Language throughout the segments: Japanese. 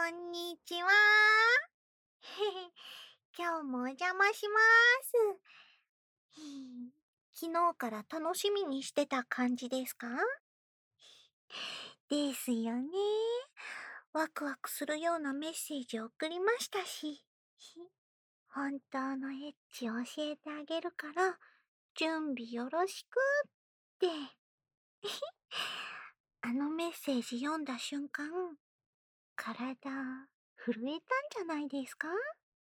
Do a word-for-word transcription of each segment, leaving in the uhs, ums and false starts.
んにちは。今日もお邪魔します。昨日から楽しみにしてた感じですか？ですよね。ワクワクするようなメッセージを送りましたし、本当のエッチを教えてあげるから、準備よろしくって。あのメッセージ読んだ瞬間、体震えたんじゃないですか？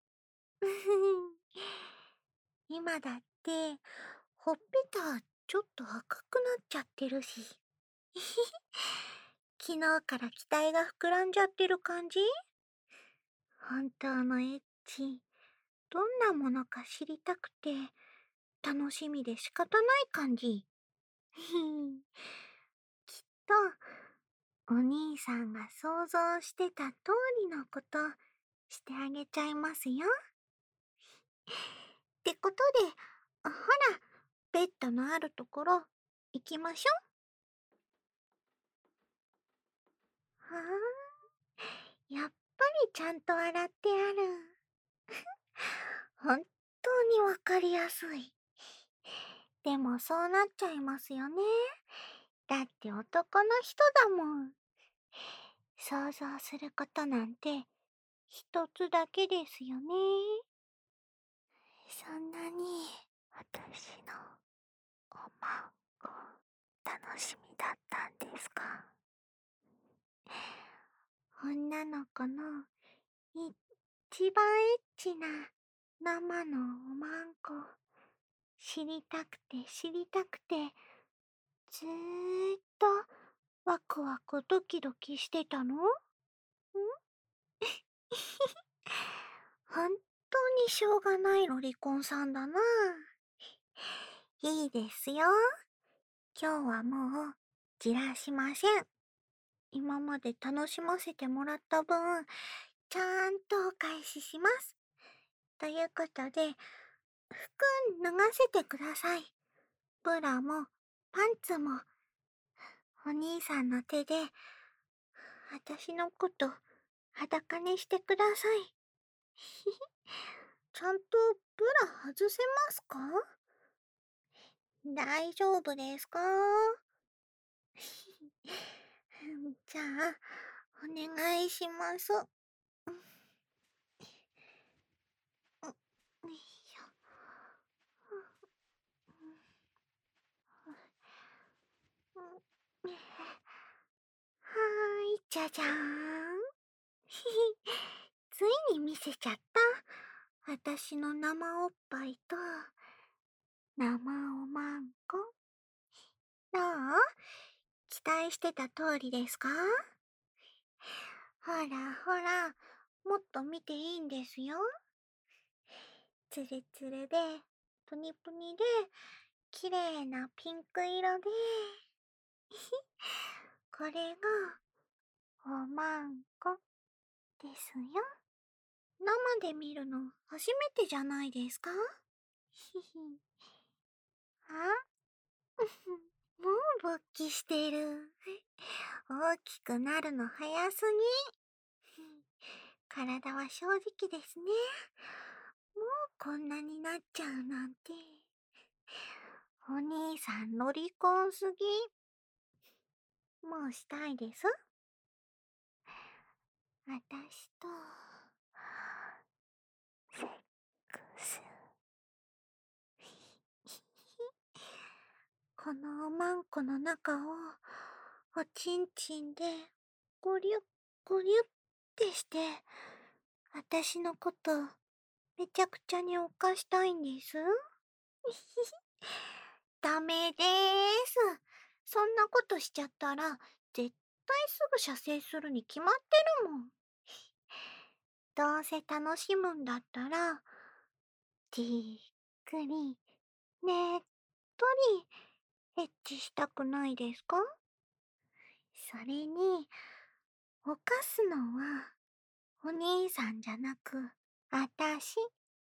今だってほっぺたちょっと赤くなっちゃってるし。昨日から期待が膨らんじゃってる感じ？本当のエッチ、どんなものか知りたくて楽しみで仕方ない感じ。きっとお兄さんが想像してた通りのことしてあげちゃいますよ。ってことで、ほら、ベッドのあるところ行きましょう。はあ、やっぱりちゃんと洗ってある。本当にわかりやすい。でもそうなっちゃいますよね。だって男の人だもん。想像することなんて一つだけですよね。そんなに私のおまんこ楽しみだったんですか？女の子の一番エッチな生のおまんこ知りたくて知りたくてずーっとワクワクドキドキしてたの？ん本当にしょうがないロリコンさんだな。いいですよ。今日はもうじらしません。今まで楽しませてもらった分、ちゃんとお返しします。ということで、服脱がせてください。ブラもパンツも。お兄さんの手で、私のこと裸にしてください。ちゃんとブラ外せますか？大丈夫ですか？じゃあ、お願いします。よいしょ。はーい、じゃじゃーん。ついに見せちゃった。私の生おっぱいと、生おまんこ。どう？期待してた通りですか？ほらほら、もっと見ていいんですよ。ツルツルで、プニプニで、綺麗なピンク色で。これが、おまんこですよ。生で見るの初めてじゃないですか？ひひ。あもう勃起してる。大きくなるの早すぎ。体は正直ですね。もうこんなになっちゃうなんて。お兄さんロリコンすぎ。もうしたいです。私と、セックス。このおまんこの中を、おちんちんで、ゴリュッゴリュッってして、私のこと、めちゃくちゃに犯したいんです。ダメでーす。そんなことしちゃったら、絶対すぐ射精するに決まってるもん。どうせ楽しむんだったら、じっくり、ねっとり、エッチしたくないですか？それに、犯すのは、お兄さんじゃなく、あたし。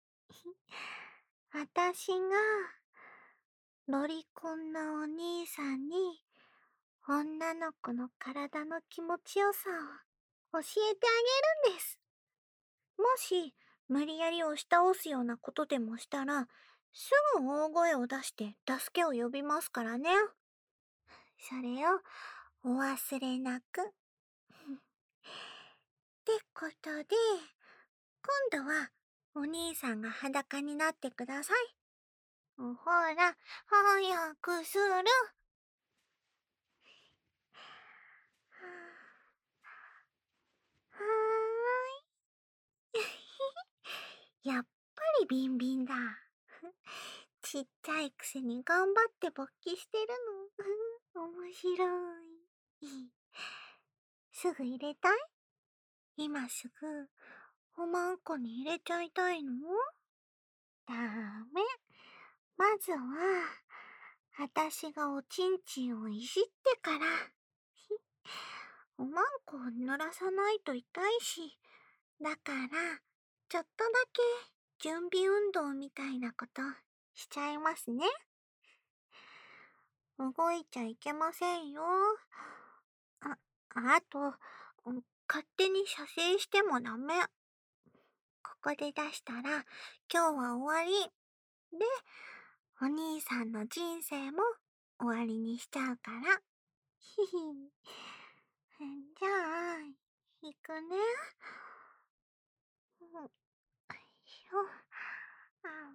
あたしが、ロリコンのお兄さんに、女の子の体の気持ちよさ教えてあげるんです。もし、無理やり押し倒すようなことでもしたら、すぐ大声を出して助けを呼びますからね。それをお忘れなく。ってことで、今度はお兄さんが裸になってください。ほら、早くする。はーい。やっぱりビンビンだ。ちっちゃいくせに頑張って勃起してるの。面白い。すぐ入れたい？今すぐおまんこに入れちゃいたいの？ダメ。まずは、あたしがおちんちんをいじってから。おまんこを濡らさないと痛いし、だから、ちょっとだけ準備運動みたいなことしちゃいますね。動いちゃいけませんよ。あ、あと、うん勝手に射精してもダメ。ここで出したら今日は終わり。で、お兄さんの人生も終わりにしちゃうから。ひひ。じゃあ、行くね。うん、よいしょ。あ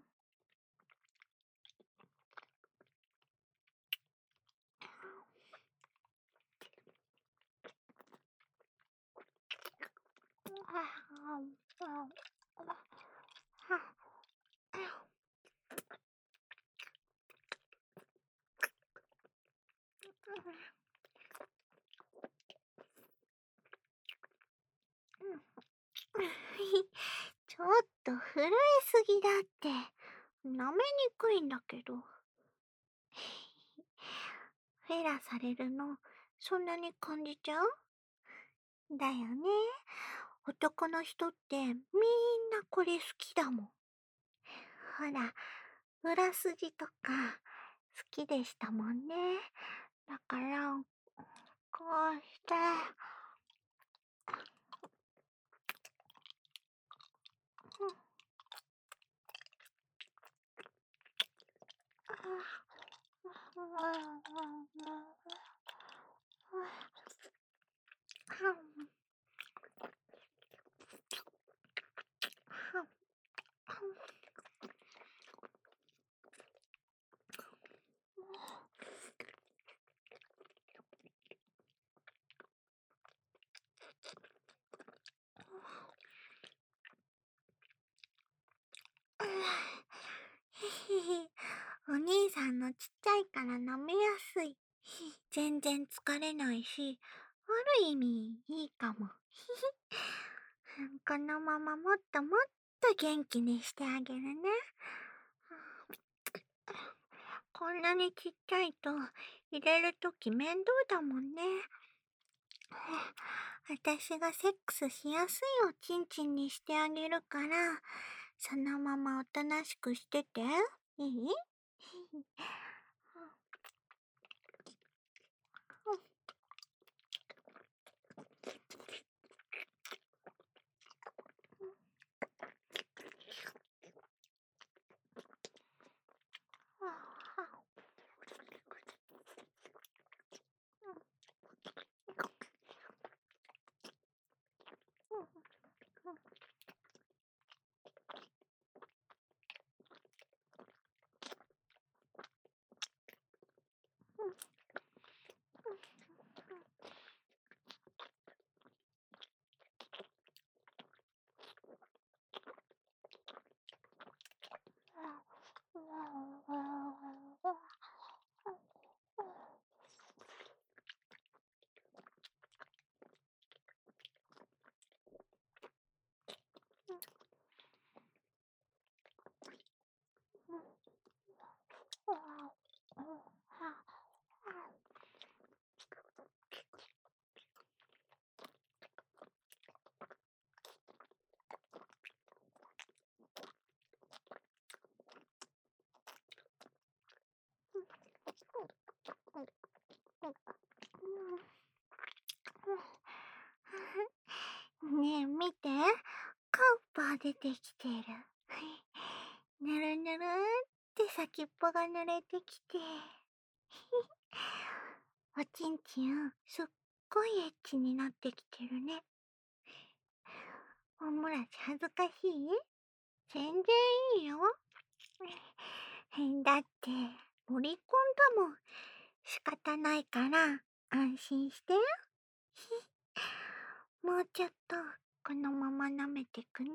ちょっと震えすぎだって。舐めにくいんだけど。フェラされるの、そんなに感じちゃう？だよね。男の人ってみんなこれ好きだもん。ほら、裏筋とか好きでしたもんね。だから、こうして、お兄さんのちっちゃいから舐めやすい。全然疲れないし、ある意味いいかも。このままもっともっと元気にしてあげるね。こんなにちっちゃいと入れるとき面倒だもんね。私がセックスしやすいおちんちんにしてあげるから、そのままおとなしくしてて。いい？ 出てきてる。ぬるぬるって先っぽが濡れてきて。おちんちん、すっごいエッチになってきてるね。おもらし恥ずかしい？全然いいよ。だって、ロリコンだもん。仕方ないから、安心してよ。もうちょっと、このまま舐めてくね。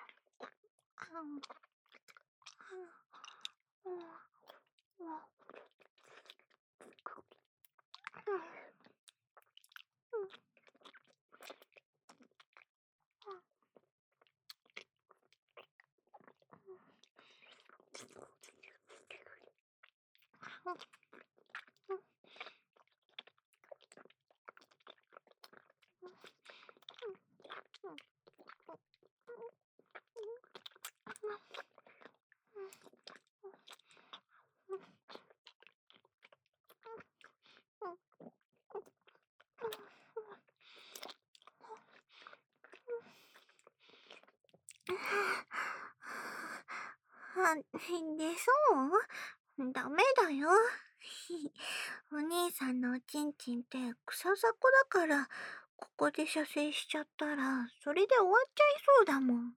あ、で、そうダメだよ。お兄さんのおちんちんって草雑魚だから、ここで射精しちゃったら、それで終わっちゃいそうだもん。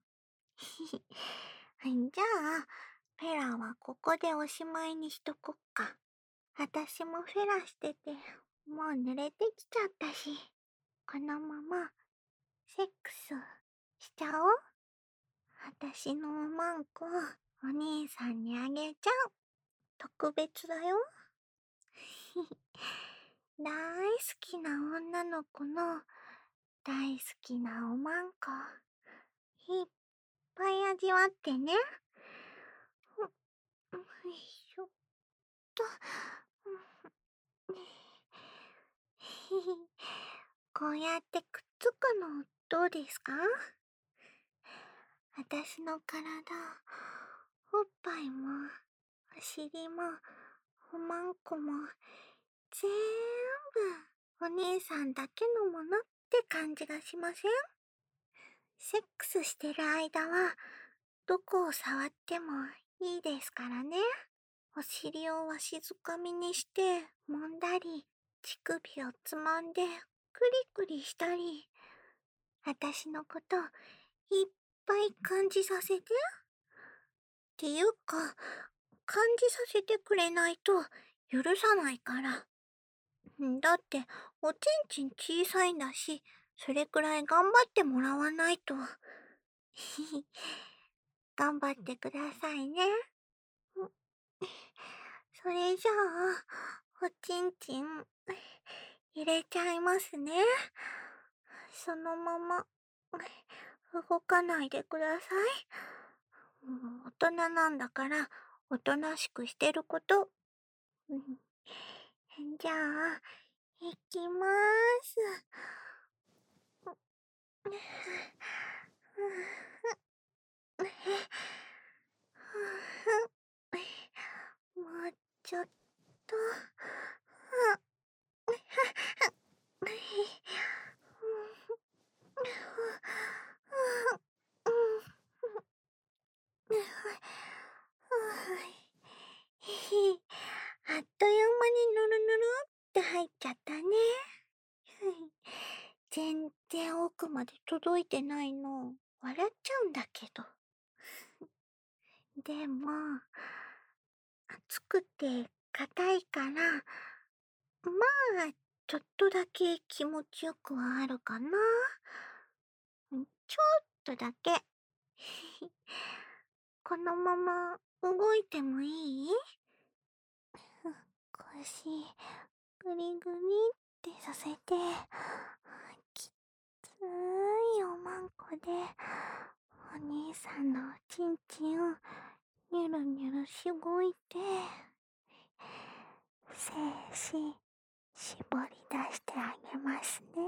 じゃあ、フェラはここでおしまいにしとこっか。あたしもフェラしてて、もう濡れてきちゃったし、このまま、セックスしちゃおう。あたしのおまんこ、お兄さんにあげちゃう。特別だよ。大好きな女の子の大好きなおまんこ、いっぱい味わってね。よいしょっと。こうやってくっつくのどうですか？あたしの体、おっぱいも、お尻も、おまんこも、ぜーんぶお兄さんだけのものって感じがしません？セックスしてる間は、どこを触ってもいいですからね。お尻をわしづかみにして揉んだり、乳首をつまんでクリクリしたり、あたしのこといっぱい感じさせて。っていうか、感じさせてくれないと許さないから。だって、おちんちん小さいんだし、それくらい頑張ってもらわないと。頑張ってくださいね。それじゃあ、おちんちん、入れちゃいますね。そのまま、動かないでください。大人なんだから、おとなしくしてること。じゃあ、いきまーす。もうちょっと。あっという間にぬるぬるって入っちゃったね。全然奥まで届いてないの。笑っちゃうんだけど。でも、熱くて硬いから、まあ、ちょっとだけ気持ちよくはあるかな。ちょっとだけ。このまま動いてもいい？腰、ぐりぐりってさせて、きついおまんこで、お兄さんのおちんちんをニュルニュルしごいて、精子、絞り出してあげますね。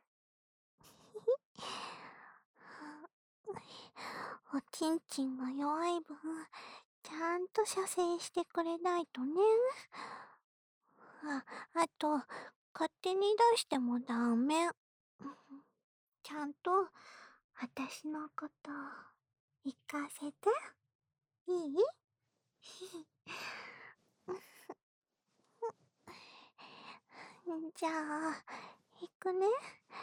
おちんちんが弱い分、ちゃんと射精してくれないとね。あ、あと、勝手に出してもダメ。ちゃんと、あたしのこと、 行かせて。いい？じゃあ、行くね。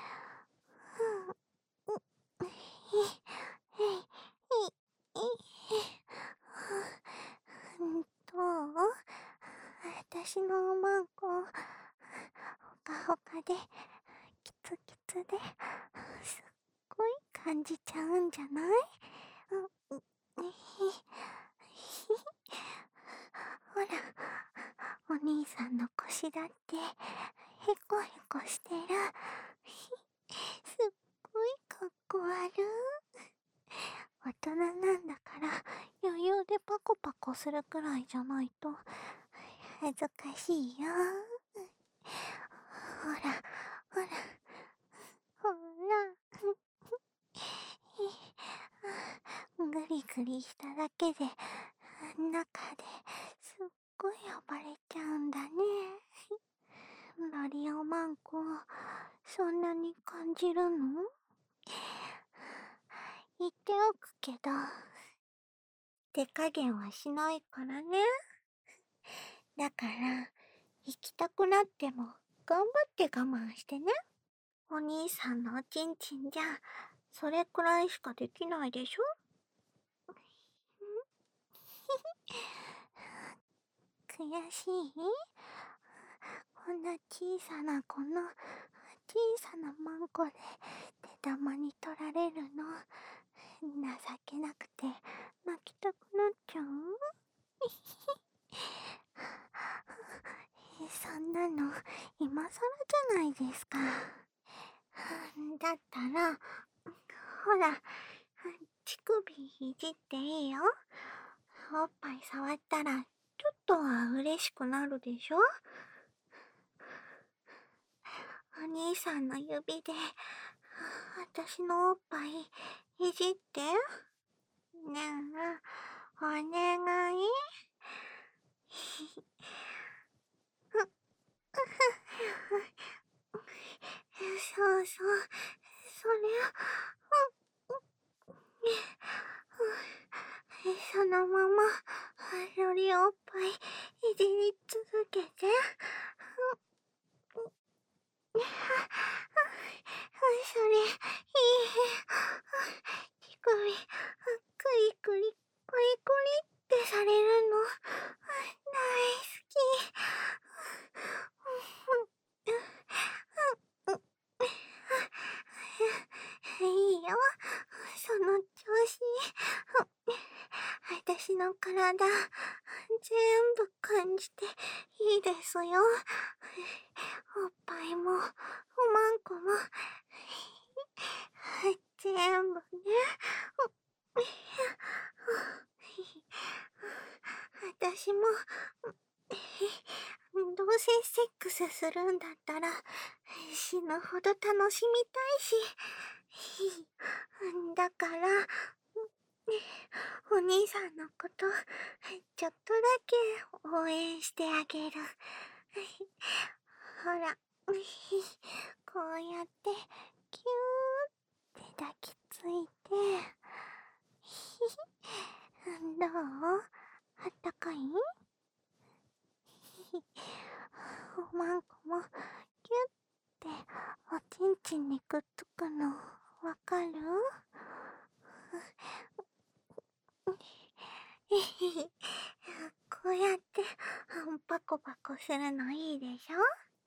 どう？私のおまんこ、ほかほかで、キツキツで、すっごい感じちゃうんじゃない？うん、ほら、お兄さんの腰だって、へこへこしてる。すっごいかっこ悪い。大人なんだから、余裕でパコパコするくらいじゃないと、恥ずかしいよ。ほら、ほら、ほら。ぐりぐりしただけで、中ですっごい暴れちゃうんだね。ラリオマンコ、そんなに感じるの？言っておくけど、手加減はしないからね。だから、行きたくなっても頑張って我慢してね。お兄さんのおちんちんじゃ、それくらいしかできないでしょ？悔しい？こんな小さな子の小さなマンコで手玉に取られるの、情けなくて泣きたくなっちゃう？そんなの今更じゃないですか。だったら、ほら、乳首いじっていいよ。おっぱい触ったらちょっとは嬉しくなるでしょ？お兄さんの指で私のおっぱいいじって。ねえ、お願い。そうそう、それ、そのまま、よりおっぱいいじり続けて。それ、いい。乳首、くりくり、くりくりってされるの、大好き。いいよ、その調子。私の体、全部感じていいですよ。おっぱいも、おまんこも、全部ね。私も、どうせセックスするんだったら、死ぬほど楽しみたいし。だから、お兄さんのこと、ちょっとだけ応援してあげる。ほら、こうやって、キューって抱きついて、どう？あったかい？おまんこも、キュッておちんちんにくっつくの、わかる？こうやってパコパコするのいいでしょ？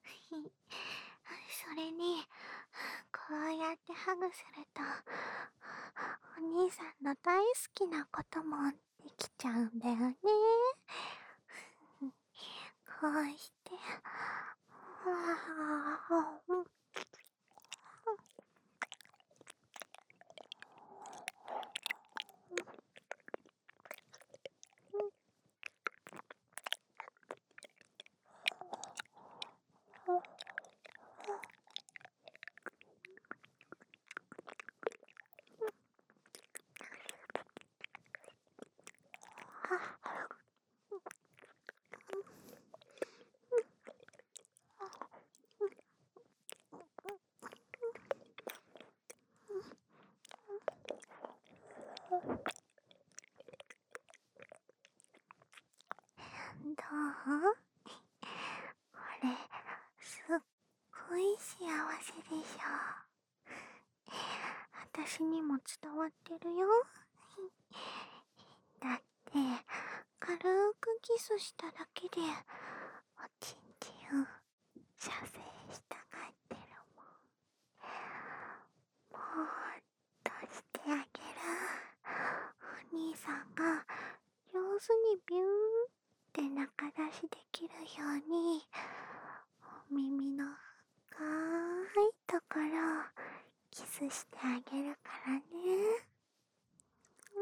それに、こうやってハグすると、お兄さんの大好きなこともできちゃうんだよね。こうして、 どう？これ、すっごい幸せでしょ。私にも伝わってるよ。だって、軽くキスしただけで、おちんちん、射精したがってるもん。もっとしてあげる。お兄さんが上手にビューって中出しできるように、お耳の深いところをキスしてあげるからね。うん。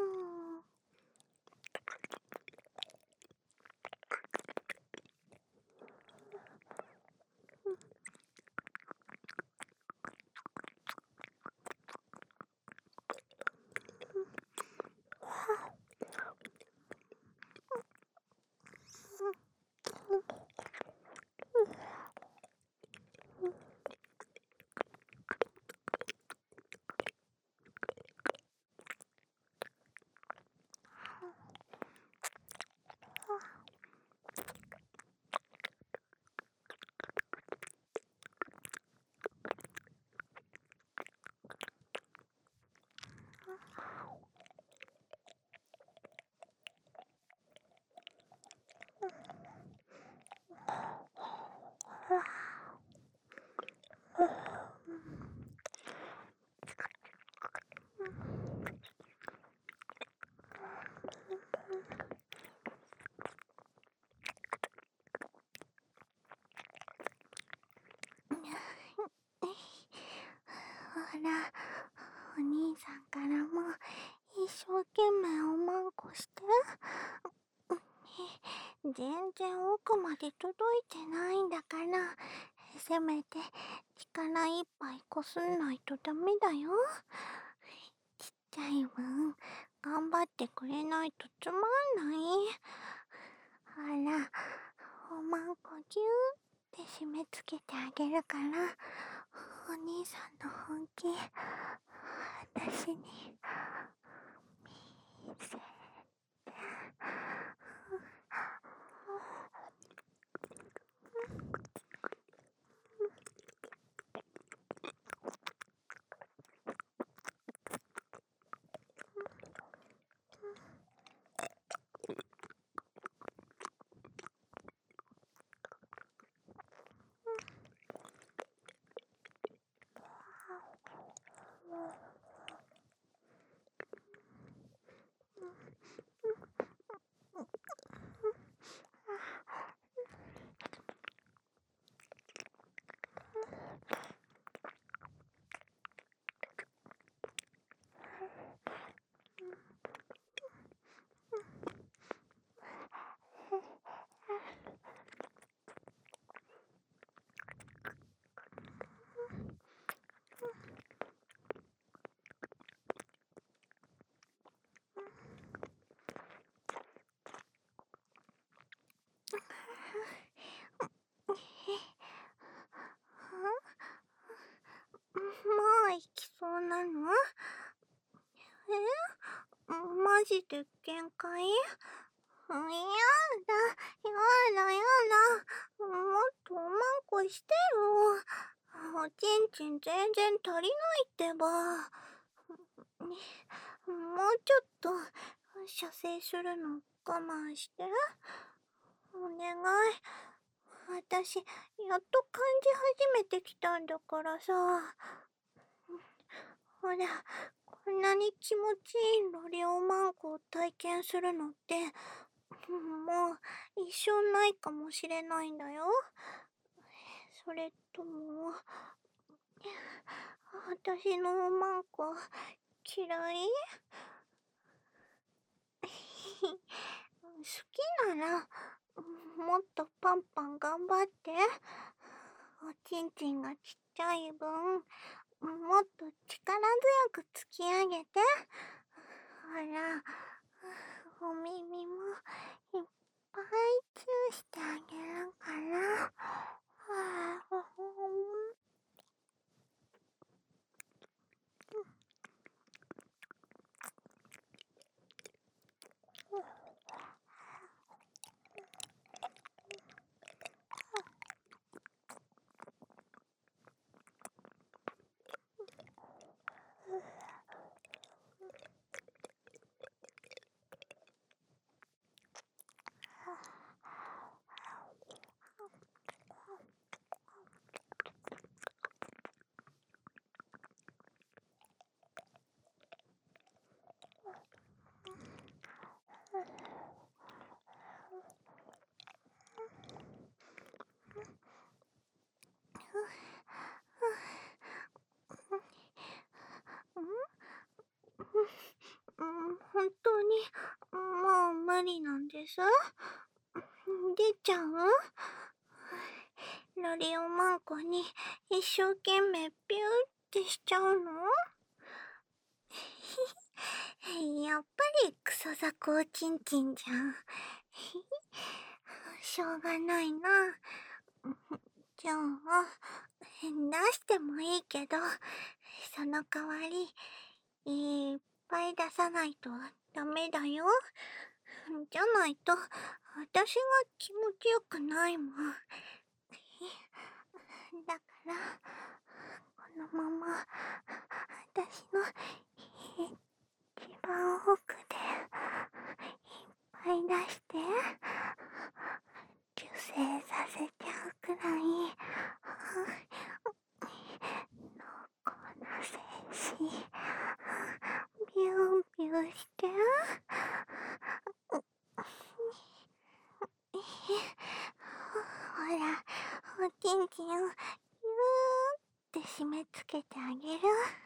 ほら、お兄さんからも一生懸命おまんこして。全然奥まで届いてないんだから、せめて力いっぱいこすんないとダメだよ。ちっちゃい分、頑張ってくれないとつまんない。ほら、おまんこぎゅーって締め付けてあげるから、お兄さんの本気、私に見せて。もう行きそうなの？え？マジで限界？やだ、やだ、やだ。もっとおまんこしてよ。おちんちん全然足りないってば。もうちょっと射精するの我慢して。お願い。私、やっと感じ始めてきたんだからさ。ほら、こんなに気持ちいいロリオマンコを体験するのって、もう一生ないかもしれないんだよ。それとも、私のおまんこ嫌い？好きなら、もっとパンパン頑張って。おちんちんがちっちゃい分、もっと力強く突き上げて。ほら、お耳もいっぱいチューしてあげるから。はぁ、 です。出ちゃう？ラリオマンコに一生懸命ピューってしちゃうの？やっぱりクソザコおちんちんじゃん。しょうがないな。じゃあ、出してもいいけど、その代わり、いっぱい出さないとダメだよ。じゃないと、私が気持ちよくないもん。だから、このまま、私の一番奥で、いっぱい出して、受精させちゃうくらい、濃厚な精子、ビュービューして、ほら、おちんちんをギューって締め付けてあげる。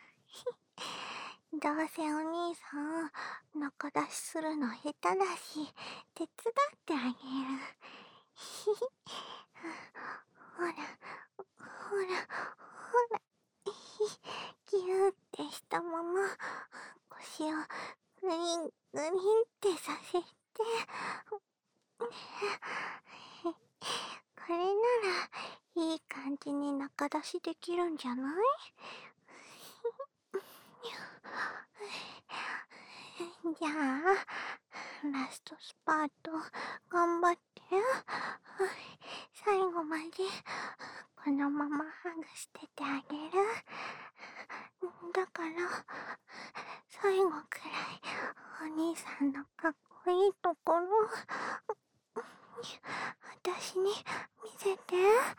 どうせお兄さん、中出しするの下手だし、手伝ってあげる。ほら、ほら、ほら、ギューってしたまま、腰をグリングリンってさせて、これなら、いい感じに中出しできるんじゃない？じゃあ、ラストスパート、頑張って。最後まで、このままハグしててあげる。だから、最後くらい、お兄さんのかっこいいところ、私に見せて。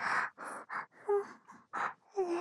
えー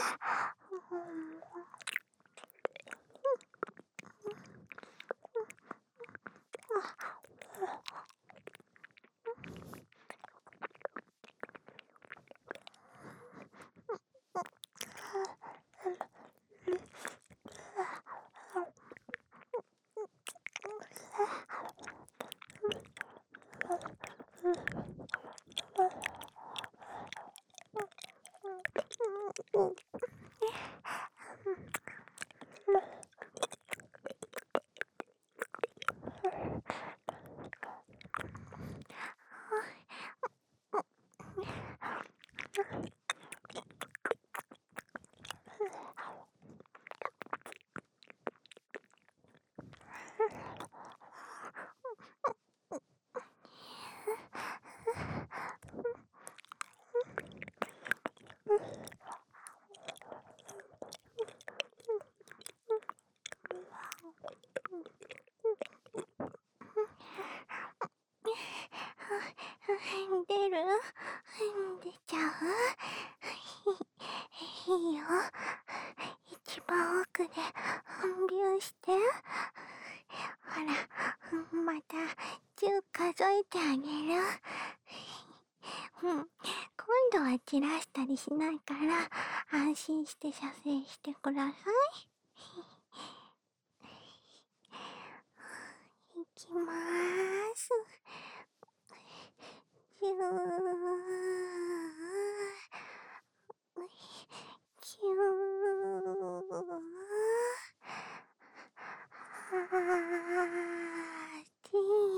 出る？出ちゃう？いいよ。一番奥でビューして。ほら、またじゅう数えてあげる。うん、今度は散らしたりしないから安心して射精してください。いきまーす。じゅー、きゅー、はち、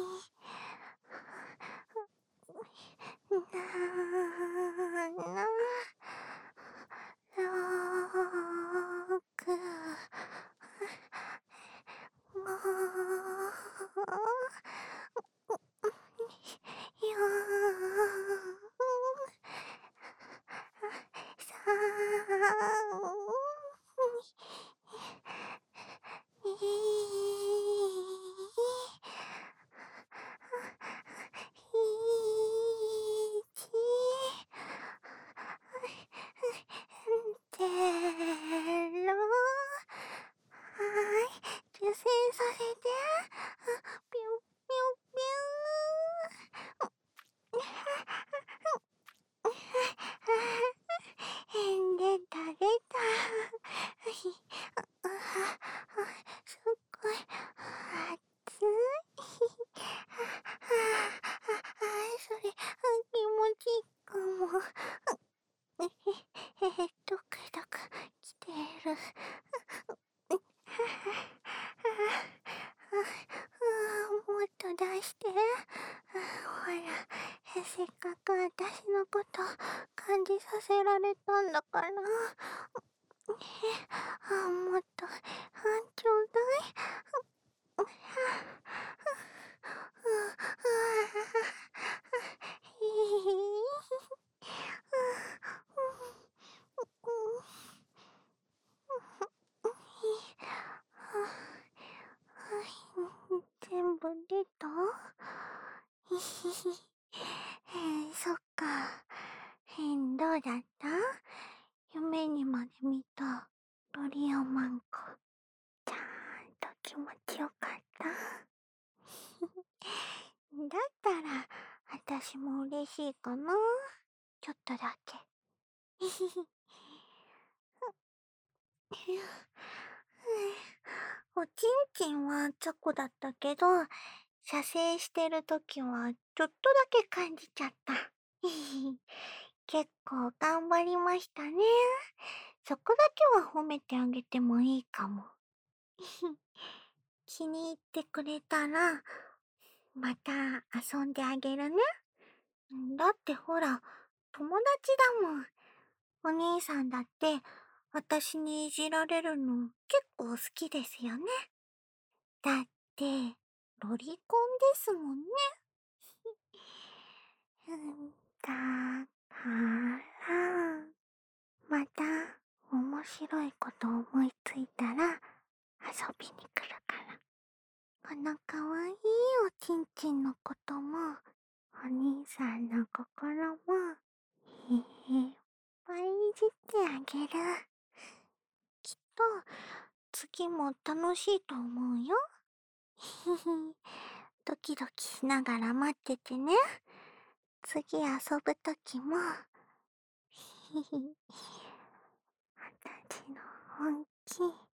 なな、ろく、ご、よん、 せっかく私のこと感じさせられたんだから。あ、もっと、あ、ちょうだい。あ、全部出た？ひひひ。えー、そっか。えー、どうだった？夢にまで見たドリアマンコ。ちゃんと気持ちよかった？だったら、私も嬉しいかな。ちょっとだけ。ひひひ。おちんちんは雑魚だったけど、射精してるときはちょっとだけ感じちゃった。結構頑張りましたね。そこだけは褒めてあげてもいいかも。気に入ってくれたら、また遊んであげるね。だってほら、友達だもん。お兄さんだって、私にいじられるの結構好きですよね。だって、ロリコンですもんね。うんだから、また面白いこと思いついたら遊びに来るから。このかわいいおちんちんのことも、お兄さんの心も、いっぱいいじってあげる。きっと、次も楽しいと思うよ。ひひ、ドキドキしながら待っててね。次遊ぶときも、ひひ、私の本気